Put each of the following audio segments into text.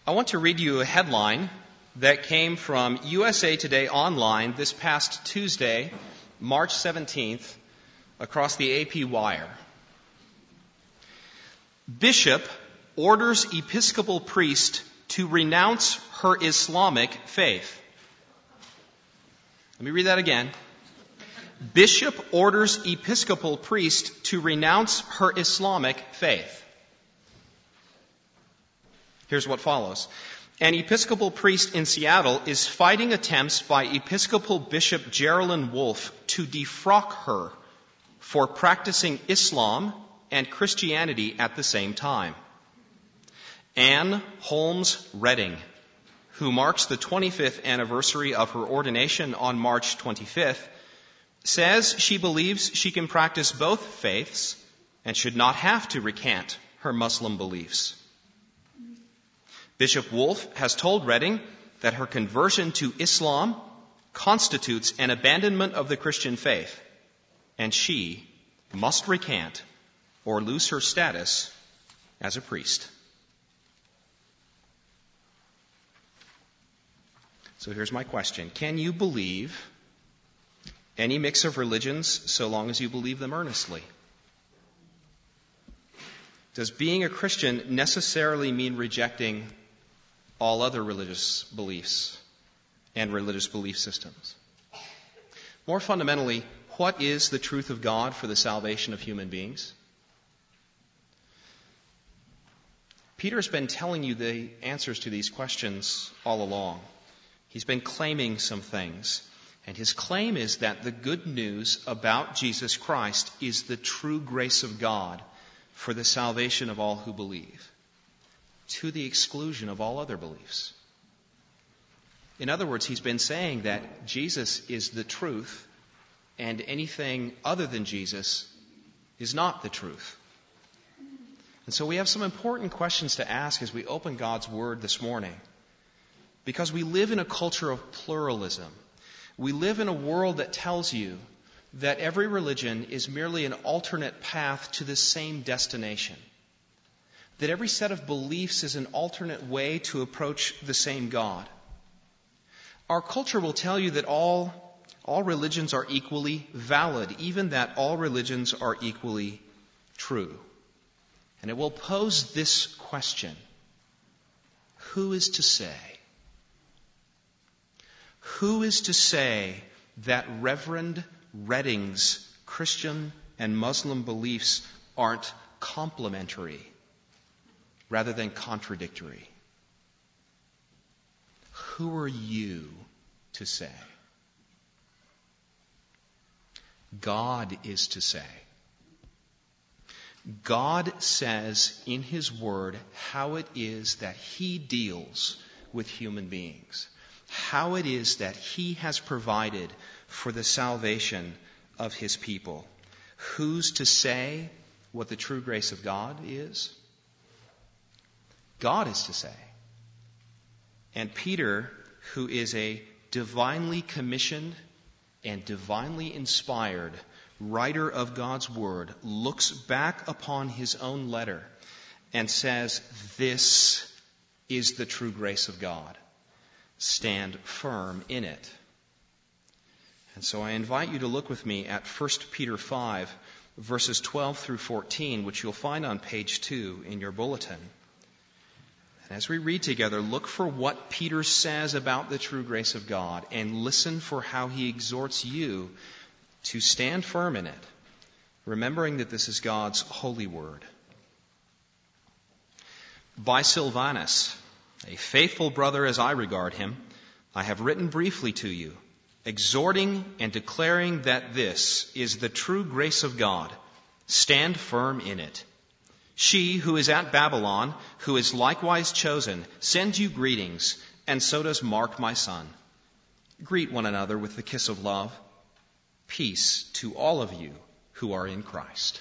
I want to read you a headline that came from USA Today Online this past Tuesday, March 17th, across the AP wire. Bishop orders Episcopal priest to renounce her Islamic faith. Let me read that again. Bishop orders Episcopal priest to renounce her Islamic faith. Here's what follows. An Episcopal priest in Seattle is fighting attempts by Episcopal Bishop Geraldine Wolfe to defrock her for practicing Islam and Christianity at the same time. Anne Holmes Redding, who marks the 25th anniversary of her ordination on March 25th, says she believes she can practice both faiths and should not have to recant her Muslim beliefs. Bishop Wolfe has told Redding that her conversion to Islam constitutes an abandonment of the Christian faith, and she must recant or lose her status as a priest. So here's my question. Can you believe any mix of religions so long as you believe them earnestly? Does being a Christian necessarily mean rejecting all other religious beliefs and religious belief systems? More fundamentally, what is the truth of God for the salvation of human beings? Peter's been telling you the answers to these questions all along. He's been claiming some things. And his claim is that the good news about Jesus Christ is the true grace of God for the salvation of all who believe, to the exclusion of all other beliefs. In other words, he's been saying that Jesus is the truth, and anything other than Jesus is not the truth. And so we have some important questions to ask as we open God's Word this morning. Because we live in a culture of pluralism. We live in a world that tells you that every religion is merely an alternate path to the same destination. That every set of beliefs is an alternate way to approach the same God. Our culture will tell you that all religions are equally valid, even that all religions are equally true. And it will pose this question: who is to say? Who is to say that Reverend Redding's Christian and Muslim beliefs aren't complementary rather than contradictory? Who are you to say? God is to say. God says in His Word how it is that He deals with human beings, how it is that He has provided for the salvation of His people. Who's to say what the true grace of God is? God is to say. And Peter, who is a divinely commissioned and divinely inspired writer of God's Word, looks back upon his own letter and says, this is the true grace of God. Stand firm in it. And so I invite you to look with me at 1 Peter 5, verses 12 through 14, which you'll find on page 2 in your bulletin. And as we read together, look for what Peter says about the true grace of God and listen for how he exhorts you to stand firm in it, remembering that this is God's holy word. By Silvanus, a faithful brother as I regard him, I have written briefly to you, exhorting and declaring that this is the true grace of God. Stand firm in it. She who is at Babylon, who is likewise chosen, sends you greetings, and so does Mark, my son. Greet one another with the kiss of love. Peace to all of you who are in Christ.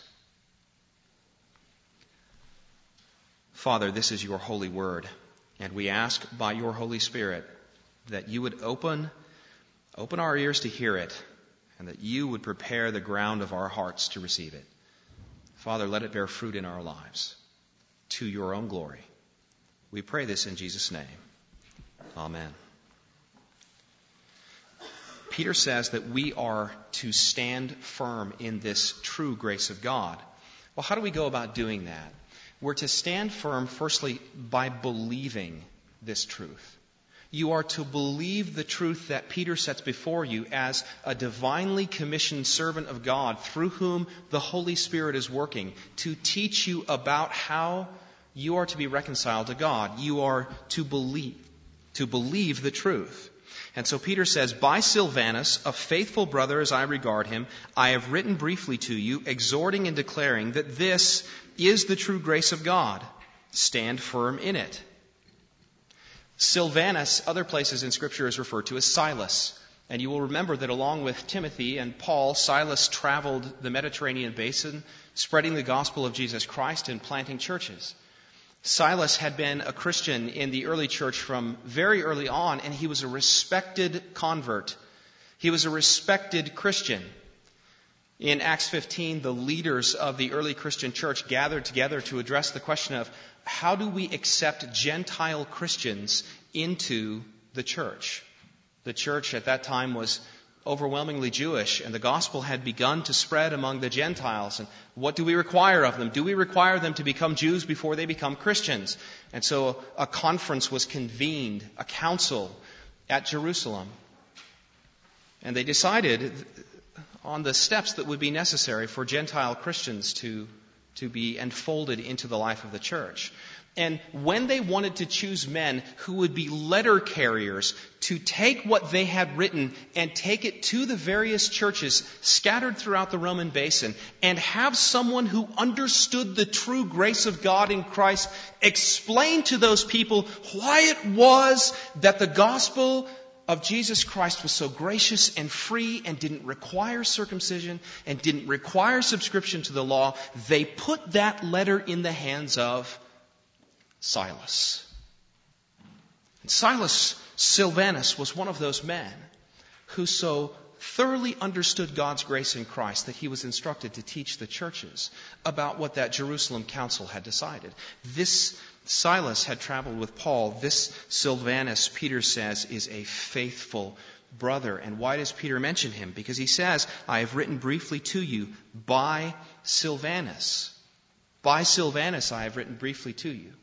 Father, this is your holy word, and we ask by your Holy Spirit that you would open our ears to hear it, and that you would prepare the ground of our hearts to receive it. Father, let it bear fruit in our lives to your own glory. We pray this in Jesus' name. Amen. Peter says that we are to stand firm in this true grace of God. Well, how do we go about doing that? We're to stand firm, firstly, by believing this truth. You are to believe the truth that Peter sets before you as a divinely commissioned servant of God through whom the Holy Spirit is working to teach you about how you are to be reconciled to God. You are to believe the truth. And so Peter says, by Silvanus, a faithful brother as I regard him, I have written briefly to you, exhorting and declaring that this is the true grace of God. Stand firm in it. Silvanus, other places in Scripture, is referred to as Silas. And you will remember that along with Timothy and Paul, Silas traveled the Mediterranean basin, spreading the gospel of Jesus Christ and planting churches. Silas had been a Christian in the early church from very early on, and he was a respected convert. He was a respected Christian. In Acts 15, the leaders of the early Christian church gathered together to address the question of how do we accept Gentile Christians into the church? The church at that time was overwhelmingly Jewish, and the gospel had begun to spread among the Gentiles. And what do we require of them? Do we require them to become Jews before they become Christians? And so a conference was convened, a council at Jerusalem. And they decided on the steps that would be necessary for Gentile Christians to be enfolded into the life of the church. And when they wanted to choose men who would be letter carriers to take what they had written and take it to the various churches scattered throughout the Roman basin and have someone who understood the true grace of God in Christ explain to those people why it was that the gospel of Jesus Christ was so gracious and free and didn't require circumcision and didn't require subscription to the law, they put that letter in the hands of Silas. And Silvanus was one of those men who so thoroughly understood God's grace in Christ that he was instructed to teach the churches about what that Jerusalem council had decided. This Silas had traveled with Paul. This Silvanus, Peter says, is a faithful brother. And why does Peter mention him? Because he says, I have written briefly to you by Silvanus. By Silvanus I have written briefly to you.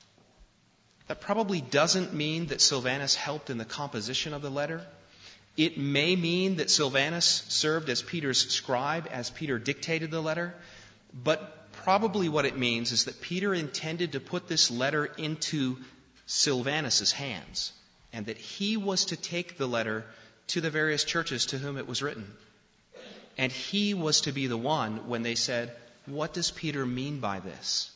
That probably doesn't mean that Silvanus helped in the composition of the letter. It may mean that Silvanus served as Peter's scribe, as Peter dictated the letter. But probably what it means is that Peter intended to put this letter into Silvanus' hands, and that he was to take the letter to the various churches to whom it was written. And he was to be the one when they said, what does Peter mean by this?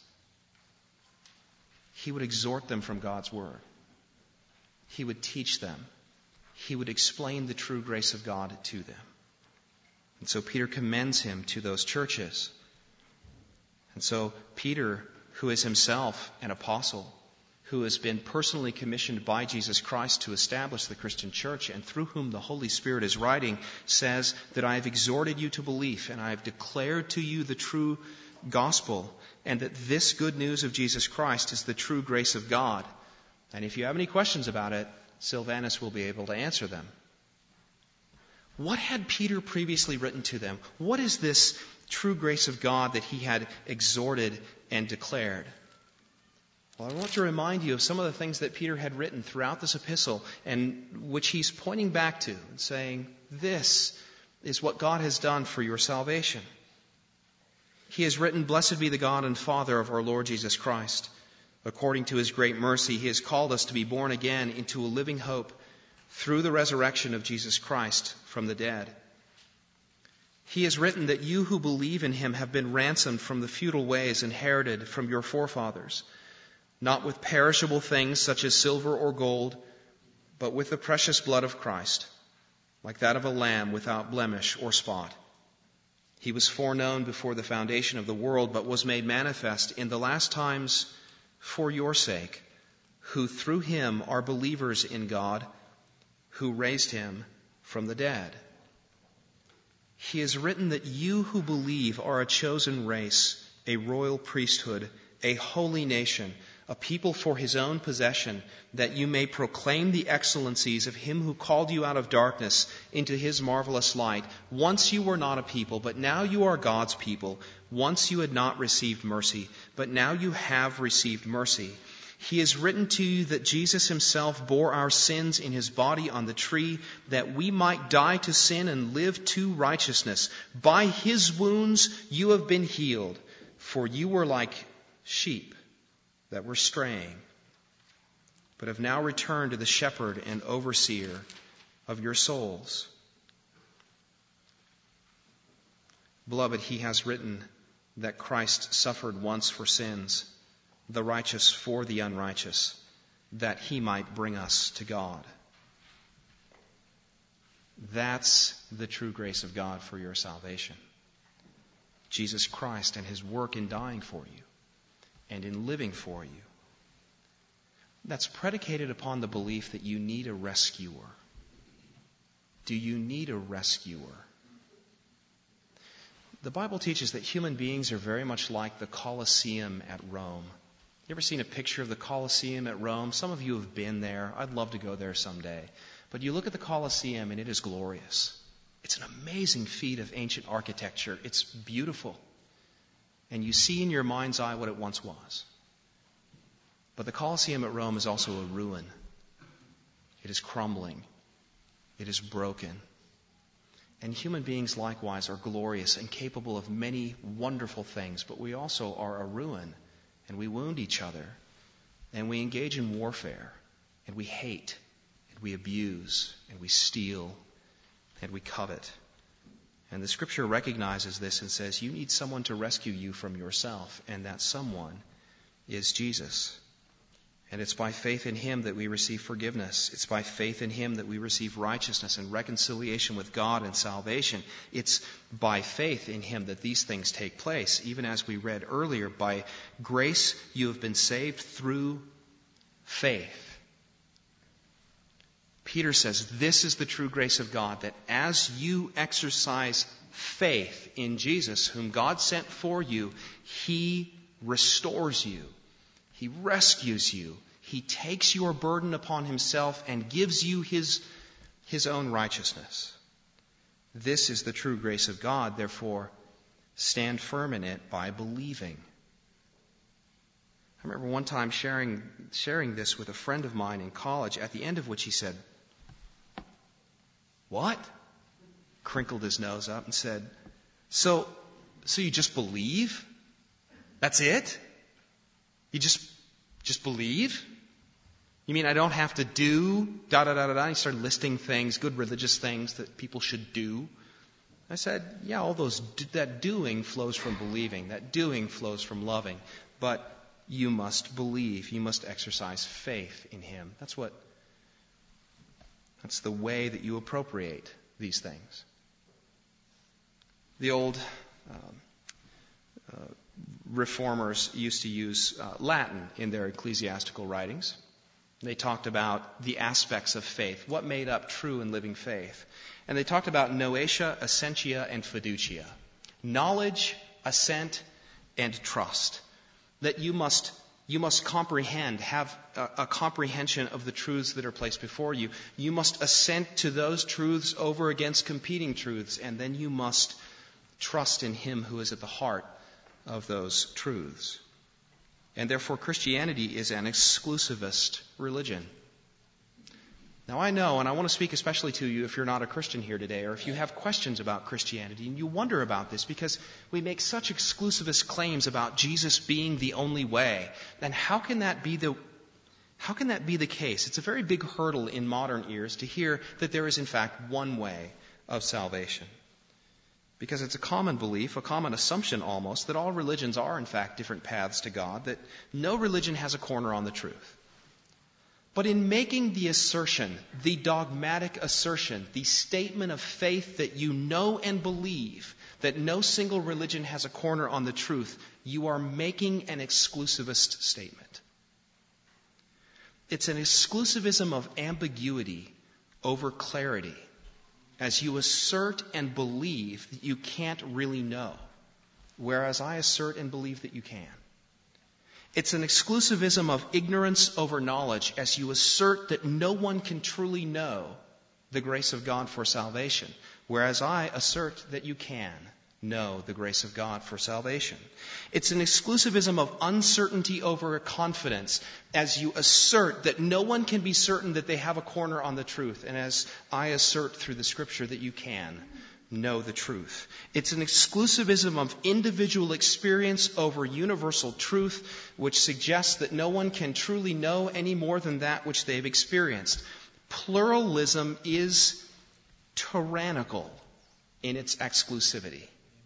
He would exhort them from God's word. He would teach them. He would explain the true grace of God to them. And so Peter commends him to those churches. And so Peter, who is himself an apostle, who has been personally commissioned by Jesus Christ to establish the Christian church and through whom the Holy Spirit is writing, says that I have exhorted you to belief and I have declared to you the true gospel, and that this good news of Jesus Christ is the true grace of God. And if you have any questions about it, Silvanus will be able to answer them. What had Peter previously written to them? What is this true grace of God that he had exhorted and declared? Well, I want to remind you of some of the things that Peter had written throughout this epistle, and which he's pointing back to and saying, this is what God has done for your salvation. He has written, Blessed be the God and Father of our Lord Jesus Christ. According to his great mercy, he has called us to be born again into a living hope through the resurrection of Jesus Christ from the dead. He has written that you who believe in him have been ransomed from the futile ways inherited from your forefathers, not with perishable things such as silver or gold, but with the precious blood of Christ, like that of a lamb without blemish or spot. He was foreknown before the foundation of the world, but was made manifest in the last times for your sake, who through him are believers in God, who raised him from the dead. He has written that you who believe are a chosen race, a royal priesthood, a holy nation, a people for his own possession, that you may proclaim the excellencies of him who called you out of darkness into his marvelous light. Once you were not a people, but now you are God's people. Once you had not received mercy, but now you have received mercy. He has written to you that Jesus himself bore our sins in his body on the tree, that we might die to sin and live to righteousness. By his wounds you have been healed, for you were like sheep that were straying, but have now returned to the shepherd and overseer of your souls. Beloved, he has written that Christ suffered once for sins, the righteous for the unrighteous, that he might bring us to God. That's the true grace of God for your salvation. Jesus Christ and his work in dying for you and in living for you. That's predicated upon the belief that you need a rescuer. Do you need a rescuer? The Bible teaches that human beings are very much like the Colosseum at Rome. You ever seen a picture of the Colosseum at Rome? Some of you have been there. I'd love to go there someday. But you look at the Colosseum and it is glorious. It's an amazing feat of ancient architecture. It's beautiful. And you see in your mind's eye what it once was. But the Colosseum at Rome is also a ruin. It is crumbling. It is broken. And human beings likewise are glorious and capable of many wonderful things, but we also are a ruin, and we wound each other, and we engage in warfare, and we hate, and we abuse, and we steal, and we covet. And the Scripture recognizes this and says you need someone to rescue you from yourself, and that someone is Jesus. And it's by faith in him that we receive forgiveness. It's by faith in him that we receive righteousness and reconciliation with God and salvation. It's by faith in him that these things take place. Even as we read earlier, by grace you have been saved through faith. Peter says this is the true grace of God, that as you exercise faith in Jesus, whom God sent for you, he restores you. He rescues you. He takes your burden upon himself and gives you his own righteousness. This is the true grace of God. Therefore, stand firm in it by believing. I remember one time sharing this with a friend of mine in college, at the end of which he said, "What?" Crinkled his nose up and said, So you just believe? That's it? You just believe? You mean I don't have to do da-da-da-da-da? He started listing things, good religious things that people should do. I said, yeah, all that doing flows from believing. That doing flows from loving. But you must believe. You must exercise faith in him. That's the way that you appropriate these things. The old reformers used to use Latin in their ecclesiastical writings. They talked about the aspects of faith, what made up true and living faith. And they talked about noetia, essentia, and fiducia. Knowledge, assent, and trust. That you must comprehend, have a comprehension of the truths that are placed before you. You must assent to those truths over against competing truths, and then you must trust in him who is at the heart of those truths. And therefore Christianity is an exclusivist religion. Now I know, and I want to speak especially to you if you're not a Christian here today, or if you have questions about Christianity and you wonder about this, because we make such exclusivist claims about Jesus being the only way. Then how can that be the case? It's a very big hurdle in modern ears to hear that there is in fact one way of salvation. Because it's a common belief, a common assumption almost, that all religions are in fact different paths to God, that no religion has a corner on the truth. But in making the assertion, the dogmatic assertion, the statement of faith that you know and believe that no single religion has a corner on the truth, you are making an exclusivist statement. It's an exclusivism of ambiguity over clarity, as you assert and believe that you can't really know, whereas I assert and believe that you can. It's an exclusivism of ignorance over knowledge as you assert that no one can truly know the grace of God for salvation, whereas I assert that you can know the grace of God for salvation. It's an exclusivism of uncertainty over confidence as you assert that no one can be certain that they have a corner on the truth, and as I assert through the Scripture that you can know the truth. It's an exclusivism of individual experience over universal truth, which suggests that no one can truly know any more than that which they've experienced. Pluralism is tyrannical in its exclusivity.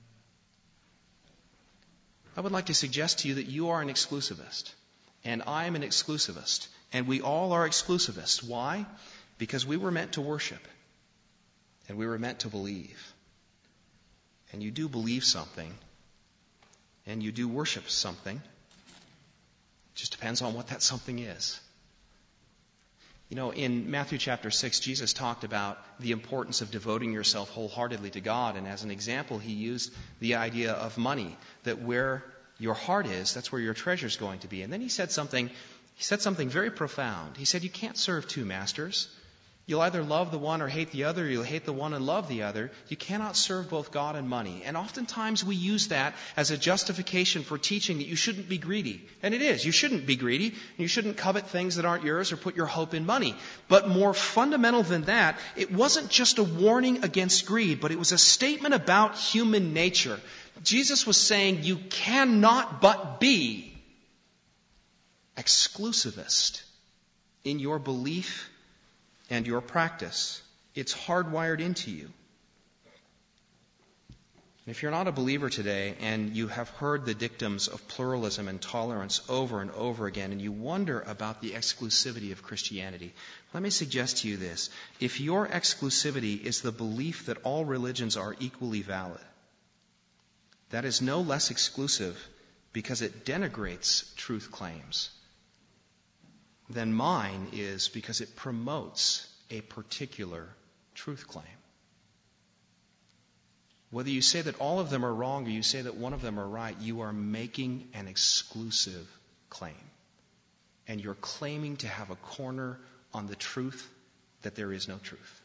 I would like to suggest to you that you are an exclusivist, and I am an exclusivist, and we all are exclusivists. Why? Because we were meant to worship, and we were meant to believe. And you do believe something, and you do worship something. It just depends on what that something is. You know, in Matthew chapter 6, Jesus talked about the importance of devoting yourself wholeheartedly to God. And as an example, he used the idea of money, that where your heart is, that's where your treasure is going to be. And then he said something very profound. He said, you can't serve two masters. You'll either love the one or hate the other. You'll hate the one and love the other. You cannot serve both God and money. And oftentimes we use that as a justification for teaching that you shouldn't be greedy. And it is. You shouldn't be greedy. You shouldn't covet things that aren't yours or put your hope in money. But more fundamental than that, it wasn't just a warning against greed, but it was a statement about human nature. Jesus was saying you cannot but be exclusivist in your belief and your practice. It's hardwired into you. And if you're not a believer today and you have heard the dictums of pluralism and tolerance over and over again, and you wonder about the exclusivity of Christianity, let me suggest to you this. If your exclusivity is the belief that all religions are equally valid, that is no less exclusive because it denigrates truth claims than mine is because it promotes a particular truth claim. Whether you say that all of them are wrong or you say that one of them are right, you are making an exclusive claim. And you're claiming to have a corner on the truth that there is no truth.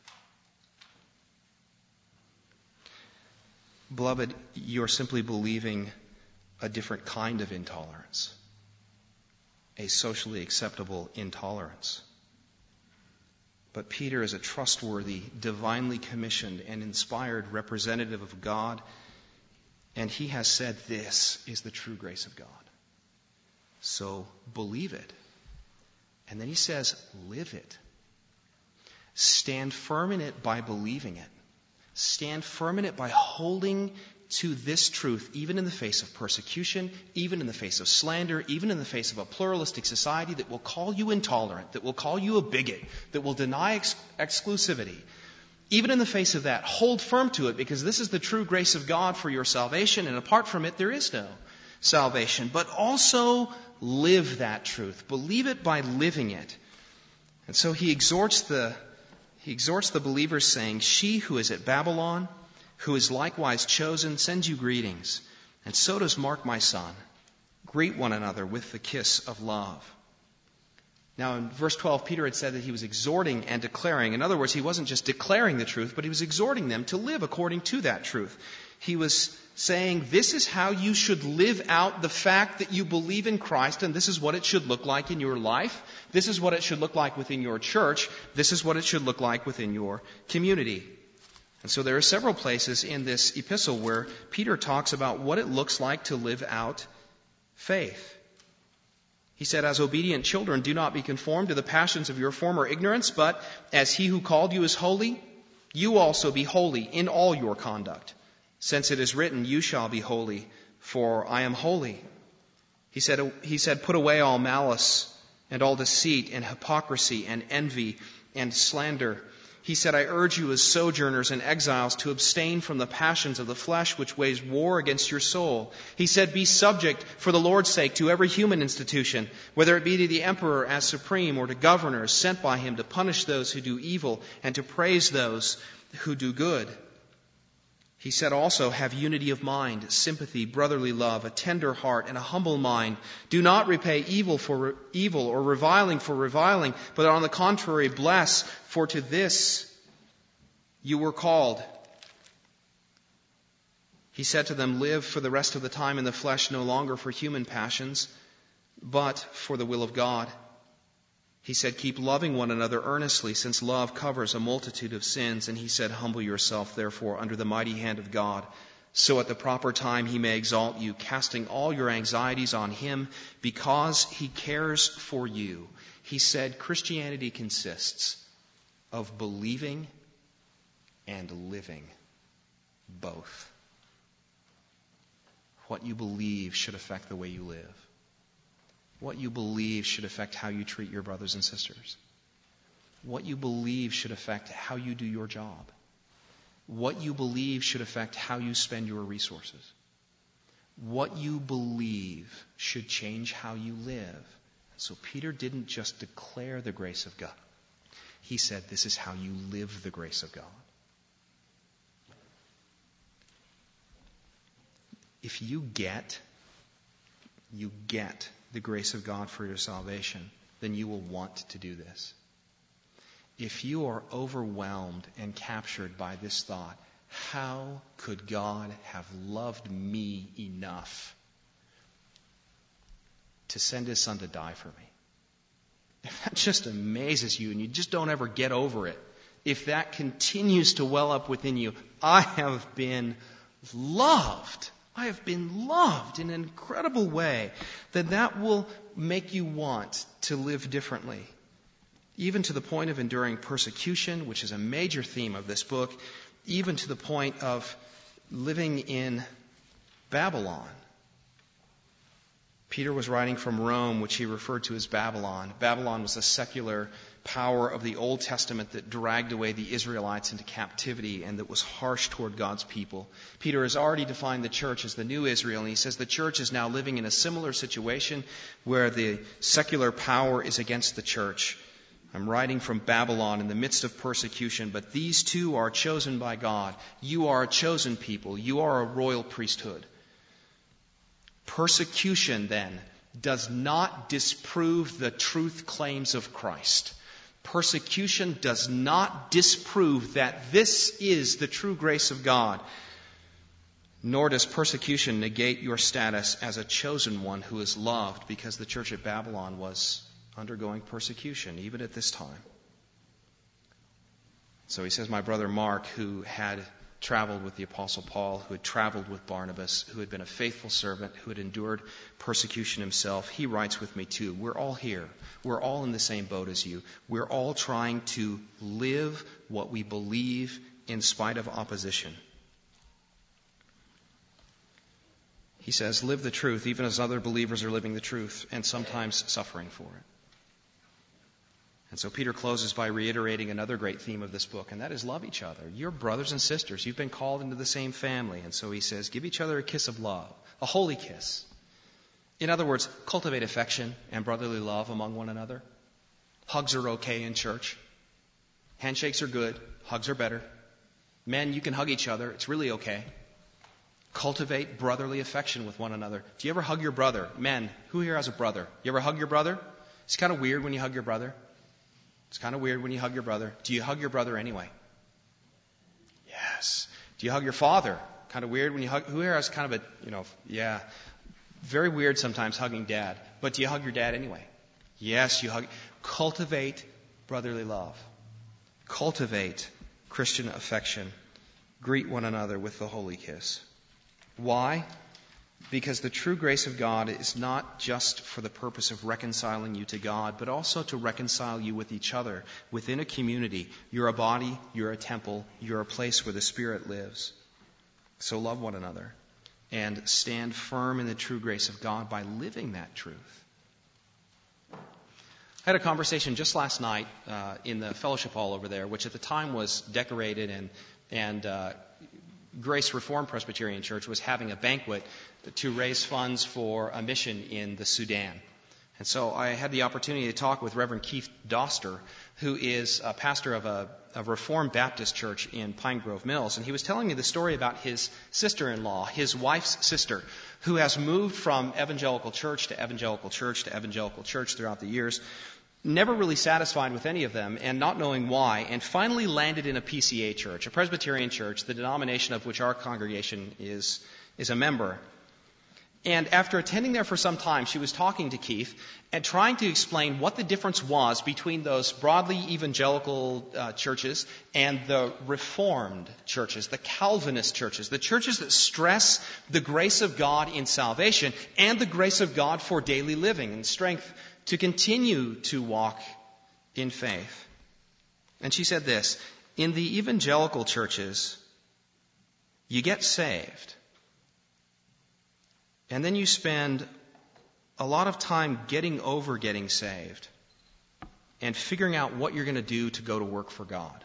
Beloved, you're simply believing a different kind of intolerance. A socially acceptable intolerance. But Peter is a trustworthy, divinely commissioned, and inspired representative of God, and he has said this is the true grace of God. So believe it. And then he says, live it. Stand firm in it by believing it. Stand firm in it by holding to this truth, even in the face of persecution, even in the face of slander, even in the face of a pluralistic society that will call you intolerant, that will call you a bigot, that will deny exclusivity. Even in the face of that, hold firm to it, because this is the true grace of God for your salvation, and apart from it, there is no salvation. But also live that truth. Believe it by living it. And so he exhorts the believers, saying, "She who is at Babylon, who is likewise chosen, sends you greetings. And so does Mark, my son. Greet one another with the kiss of love." Now in verse 12, Peter had said that he was exhorting and declaring. In other words, he wasn't just declaring the truth, but he was exhorting them to live according to that truth. He was saying, this is how you should live out the fact that you believe in Christ, and this is what it should look like in your life. This is what it should look like within your church. This is what it should look like within your community. And so there are several places in this epistle where Peter talks about what it looks like to live out faith. He said, "As obedient children, do not be conformed to the passions of your former ignorance, but as he who called you is holy, you also be holy in all your conduct. Since it is written, you shall be holy, for I am holy." He said, "Put away all malice and all deceit and hypocrisy and envy and slander." He said, "I urge you as sojourners and exiles to abstain from the passions of the flesh which wage war against your soul." He said, "Be subject for the Lord's sake to every human institution, whether it be to the emperor as supreme or to governors sent by him to punish those who do evil and to praise those who do good." He said also, have unity of mind, sympathy, brotherly love, a tender heart, and a humble mind. Do not repay evil for evil or reviling for reviling, but on the contrary, bless, for to this you were called. He said to them, live for the rest of the time in the flesh, no longer for human passions, but for the will of God. He said, keep loving one another earnestly, since love covers a multitude of sins. And he said, humble yourself, therefore, under the mighty hand of God, so at the proper time he may exalt you, casting all your anxieties on him, because he cares for you. He said, Christianity consists of believing and living both. What you believe should affect the way you live. What you believe should affect how you treat your brothers and sisters. What you believe should affect how you do your job. What you believe should affect how you spend your resources. What you believe should change how you live. So Peter didn't just declare the grace of God. He said, this is how you live the grace of God. If you get the grace of God for your salvation, then you will want to do this. If you are overwhelmed and captured by this thought, how could God have loved me enough to send his son to die for me? If that just amazes you and you just don't ever get over it, if that continues to well up within you, I have been loved. I have been loved in an incredible way, that will make you want to live differently. Even to the point of enduring persecution, which is a major theme of this book, even to the point of living in Babylon. Peter was writing from Rome, which he referred to as Babylon. Babylon was a secular power of the Old Testament that dragged away the Israelites into captivity and that was harsh toward God's people. Peter has already defined the church as the new Israel, and he says the church is now living in a similar situation where the secular power is against the church. I'm writing from Babylon in the midst of persecution, but these two are chosen by God. You are a chosen people. You are a royal priesthood. Persecution, then, does not disprove the truth claims of Christ. Persecution does not disprove that this is the true grace of God. Nor does persecution negate your status as a chosen one who is loved, because the church at Babylon was undergoing persecution, even at this time. So he says, my brother Mark, who had traveled with the Apostle Paul, who had traveled with Barnabas, who had been a faithful servant, who had endured persecution himself, he writes with me too. We're all here. We're all in the same boat as you. We're all trying to live what we believe in spite of opposition. He says, live the truth, even as other believers are living the truth, and sometimes suffering for it. And so Peter closes by reiterating another great theme of this book, and that is love each other. You're brothers and sisters. You've been called into the same family. And so he says, give each other a kiss of love, a holy kiss. In other words, cultivate affection and brotherly love among one another. Hugs are okay in church. Handshakes are good. Hugs are better. Men, you can hug each other. It's really okay. Cultivate brotherly affection with one another. Do you ever hug your brother? Men, who here has a brother? You ever hug your brother? It's kind of weird when you hug your brother. It's kind of weird when you hug your brother. Do you hug your brother anyway? Yes. Do you hug your father? Kind of weird when you hug. Who here has kind of a, very weird sometimes hugging dad. But do you hug your dad anyway? Yes, you hug. Cultivate brotherly love. Cultivate Christian affection. Greet one another with the holy kiss. Why? Because the true grace of God is not just for the purpose of reconciling you to God, but also to reconcile you with each other within a community. You're a body, you're a temple, you're a place where the Spirit lives. So love one another and stand firm in the true grace of God by living that truth. I had a conversation just last night in the fellowship hall over there, which at the time was decorated and Grace Reformed Presbyterian Church was having a banquet to raise funds for a mission in the Sudan. And so I had the opportunity to talk with Reverend Keith Doster, who is a pastor of a Reformed Baptist church in Pine Grove Mills. And he was telling me the story about his sister-in-law, his wife's sister, who has moved from evangelical church to evangelical church to evangelical church throughout the years, never really satisfied with any of them and not knowing why, and finally landed in a PCA church, a Presbyterian church, the denomination of which our congregation is a member. And after attending there for some time, she was talking to Keith and trying to explain what the difference was between those broadly evangelical churches and the Reformed churches, the Calvinist churches, the churches that stress the grace of God in salvation and the grace of God for daily living and strength to continue to walk in faith. And she said this, in the evangelical churches, you get saved. And then you spend a lot of time getting over getting saved and figuring out what you're going to do to go to work for God.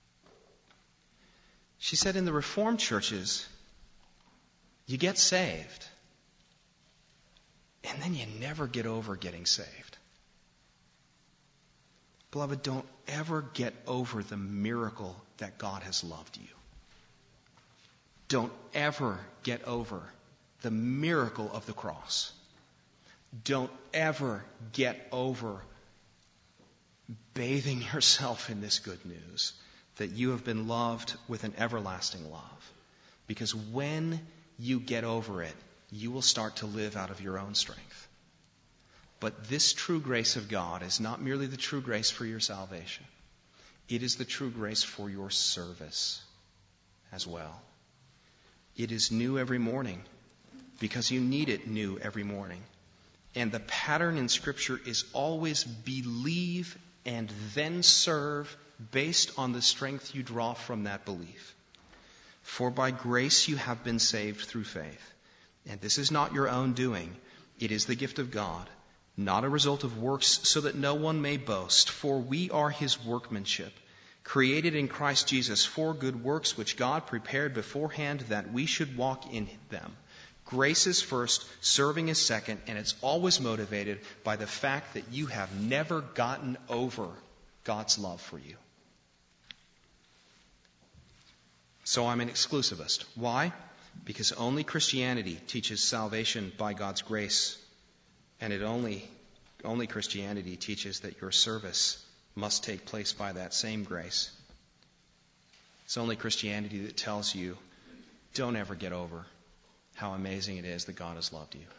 She said in the Reformed churches, you get saved, and then you never get over getting saved. Beloved, don't ever get over the miracle that God has loved you. Don't ever get over the miracle of the cross. Don't ever get over bathing yourself in this good news that you have been loved with an everlasting love. Because when you get over it, you will start to live out of your own strength. But this true grace of God is not merely the true grace for your salvation. It is the true grace for your service as well. It is new every morning, because you need it new every morning. And the pattern in Scripture is always believe and then serve based on the strength you draw from that belief. For by grace you have been saved through faith. And this is not your own doing. It is the gift of God, not a result of works, so that no one may boast. For we are His workmanship, created in Christ Jesus for good works, which God prepared beforehand that we should walk in them. Grace is first, serving is second, and it's always motivated by the fact that you have never gotten over God's love for you. So I'm an exclusivist. Why? Because only Christianity teaches salvation by God's grace, and only Christianity teaches that your service must take place by that same grace. It's only Christianity that tells you, don't ever get over how amazing it is that God has loved you.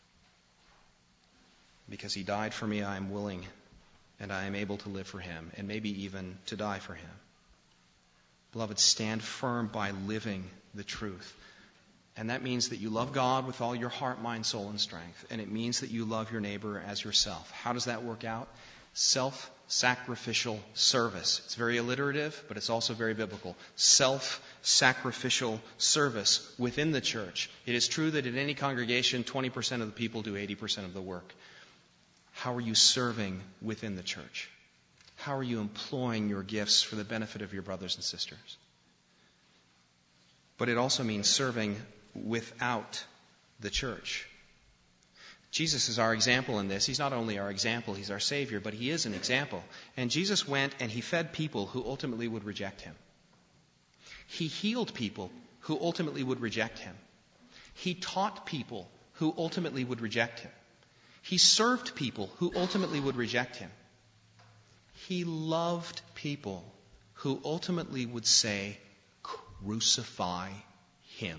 Because He died for me, I am willing and I am able to live for Him, and maybe even to die for Him. Beloved, stand firm by living the truth. And that means that you love God with all your heart, mind, soul, and strength. And it means that you love your neighbor as yourself. How does that work out? Self-sacrificial service. It's very alliterative, but it's also very biblical. Self-sacrificial service within the church. It is true that in any congregation, 20% of the people do 80% of the work. How are you serving within the church? How are you employing your gifts for the benefit of your brothers and sisters? But it also means serving without the church. Jesus is our example in this. He's not only our example, He's our Savior, but He is an example. And Jesus went and He fed people who ultimately would reject Him. He healed people who ultimately would reject Him. He taught people who ultimately would reject Him. He served people who ultimately would reject Him. He loved people who ultimately would say, "Crucify Him."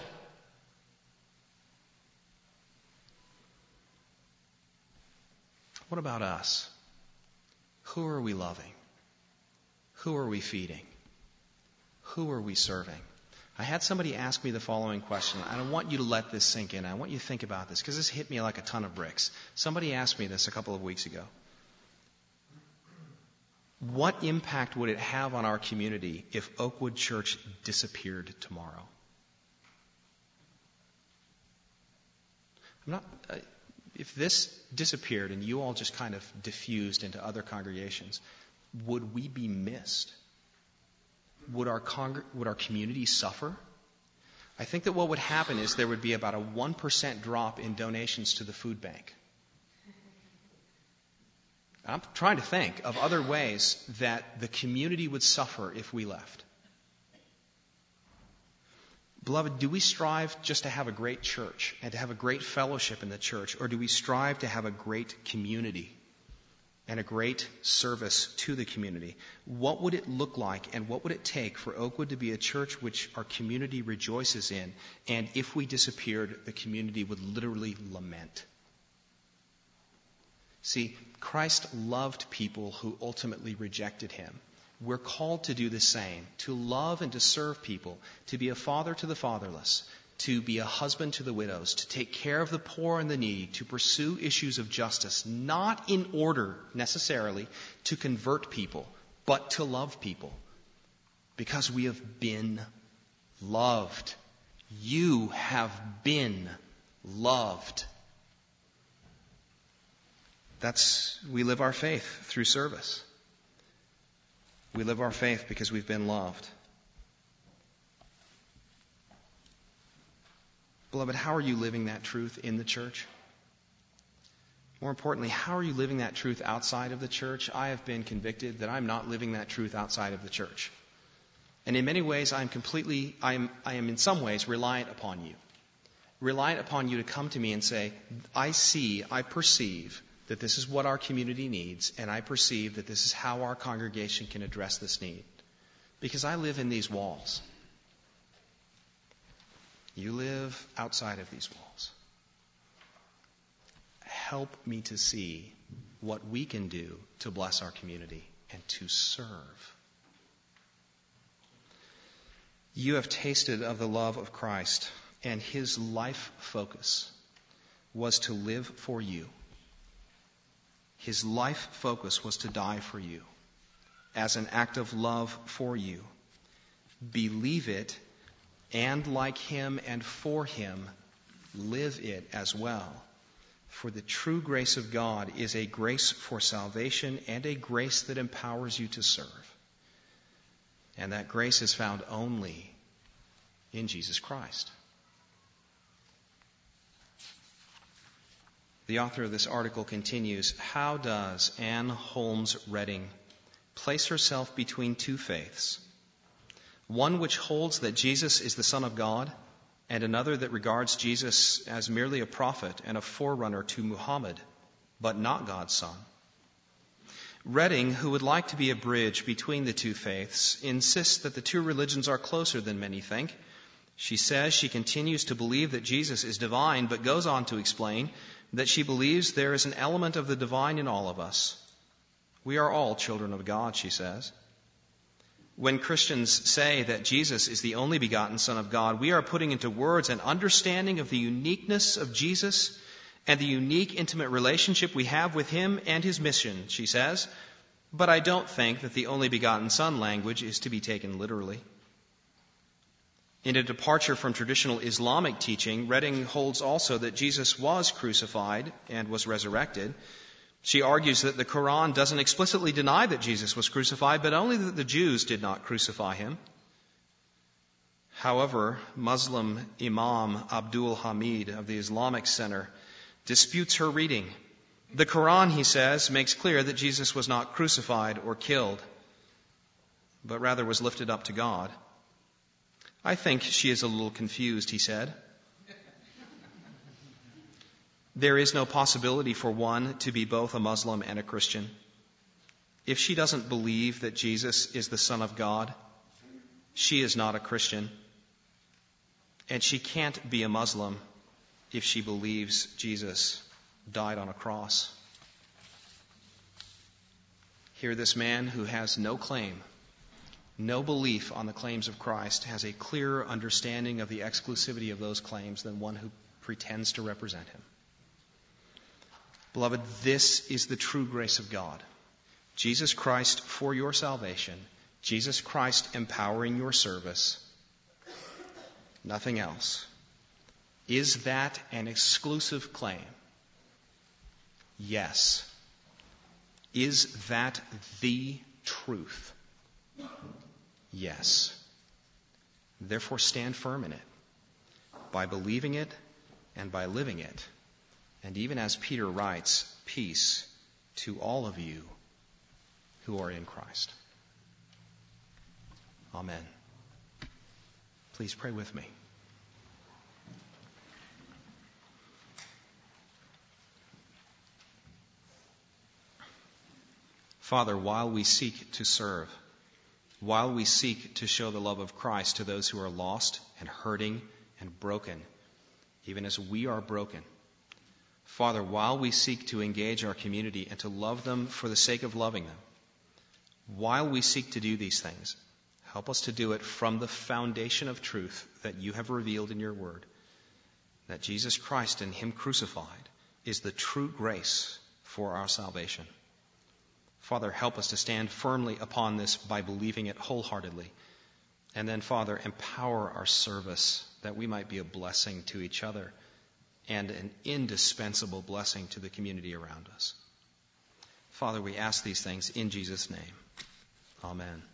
What about us? Who are we loving? Who are we feeding? Who are we serving? I had somebody ask me the following question, and I want you to let this sink in. I want you to think about this, because this hit me like a ton of bricks. Somebody asked me this a couple of weeks ago. What impact would it have on our community if Oakwood Church disappeared tomorrow? If this disappeared and you all just kind of diffused into other congregations, would we be missed? Would our community suffer? I think that what would happen is there would be about a 1% drop in donations to the food bank. I'm trying to think of other ways that the community would suffer if we left. Beloved, do we strive just to have a great church and to have a great fellowship in the church, or do we strive to have a great community and a great service to the community? What would it look like and what would it take for Oakwood to be a church which our community rejoices in, and if we disappeared, the community would literally lament? See, Christ loved people who ultimately rejected him. We're called to do the same, to love and to serve people, to be a father to the fatherless, to be a husband to the widows, to take care of the poor and the needy, to pursue issues of justice, not in order necessarily to convert people, but to love people, because we have been loved. You have been loved. We live our faith through service. We live our faith because we've been loved. Beloved, how are you living that truth in the church? More importantly, how are you living that truth outside of the church? I have been convicted that I'm not living that truth outside of the church. And in many ways, I am in some ways reliant upon you. Reliant upon you to come to me and say, I perceive that this is what our community needs, and I perceive that this is how our congregation can address this need. Because I live in these walls. You live outside of these walls. Help me to see what we can do to bless our community and to serve. You have tasted of the love of Christ, and his life focus was to live for you. His life focus was to die for you as an act of love for you. Believe it, and like him and for him, live it as well. For the true grace of God is a grace for salvation and a grace that empowers you to serve. And that grace is found only in Jesus Christ. The author of this article continues, how does Ann Holmes Redding place herself between two faiths? One which holds that Jesus is the Son of God, and another that regards Jesus as merely a prophet and a forerunner to Muhammad, but not God's Son. Redding, who would like to be a bridge between the two faiths, insists that the two religions are closer than many think. She says she continues to believe that Jesus is divine, but goes on to explain that she believes there is an element of the divine in all of us. We are all children of God, she says. When Christians say that Jesus is the only begotten Son of God, we are putting into words an understanding of the uniqueness of Jesus and the unique intimate relationship we have with him and his mission, she says. But I don't think that the only begotten Son language is to be taken literally. In a departure from traditional Islamic teaching, Redding holds also that Jesus was crucified and was resurrected. She argues that the Quran doesn't explicitly deny that Jesus was crucified, but only that the Jews did not crucify him. However, Muslim Imam Abdul Hamid of the Islamic Center disputes her reading. The Quran, he says, makes clear that Jesus was not crucified or killed, but rather was lifted up to God. I think she is a little confused, he said. There is no possibility for one to be both a Muslim and a Christian. If she doesn't believe that Jesus is the Son of God, she is not a Christian. And she can't be a Muslim if she believes Jesus died on a cross. Here, this man who has no claim, no belief on the claims of Christ, has a clearer understanding of the exclusivity of those claims than one who pretends to represent him. Beloved, this is the true grace of God. Jesus Christ for your salvation. Jesus Christ empowering your service. Nothing else. Is that an exclusive claim? Yes. Is that the truth? Yes. Therefore, stand firm in it by believing it and by living it. And even as Peter writes, peace to all of you who are in Christ. Amen. Please pray with me. Father, while we seek to serve, while we seek to show the love of Christ to those who are lost and hurting and broken, even as we are broken, Father, while we seek to engage our community and to love them for the sake of loving them, while we seek to do these things, help us to do it from the foundation of truth that you have revealed in your word, that Jesus Christ and him crucified is the true grace for our salvation. Father, help us to stand firmly upon this by believing it wholeheartedly. And then, Father, empower our service that we might be a blessing to each other and an indispensable blessing to the community around us. Father, we ask these things in Jesus' name. Amen.